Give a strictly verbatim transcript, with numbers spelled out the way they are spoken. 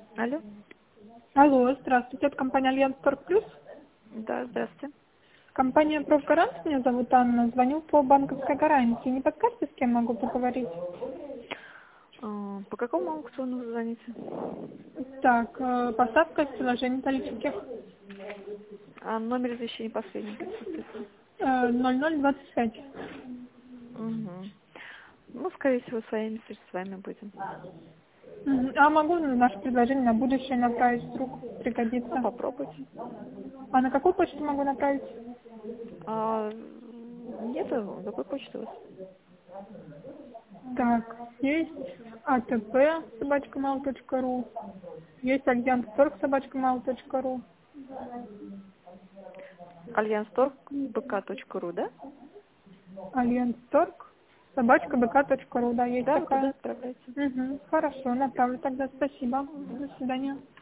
Алло. Алло, здравствуйте, это компания Альянс Торг Плюс. Да, здравствуйте. Компания Профгарант, меня зовут Анна, звоню по банковской гарантии. Не подскажете, с кем могу поговорить? А, По какому аукциону вы звоните? Так, э, поставка из приложений металлических. А номер извещения последний, какие цифры? Э, ноль ноль двадцать пять. Угу. Ну, скорее всего, с вами с вами будем. Мгм. А могу наше предложение на будущее направить, вдруг Ну, пригодится? попробуйте. А на какую почту могу направить? А, нету? Какой почты у вас? Так, есть АТП собачка мал точка ру, есть Альянс Торг собачка мал точка ру. альянс торг бэ ка точка ру, да? Альянс Торг собачка бк точка ру, да, есть Да, вот туда такая. отправляйте. Угу, хорошо, направлю тогда, спасибо. Мгм. До свидания.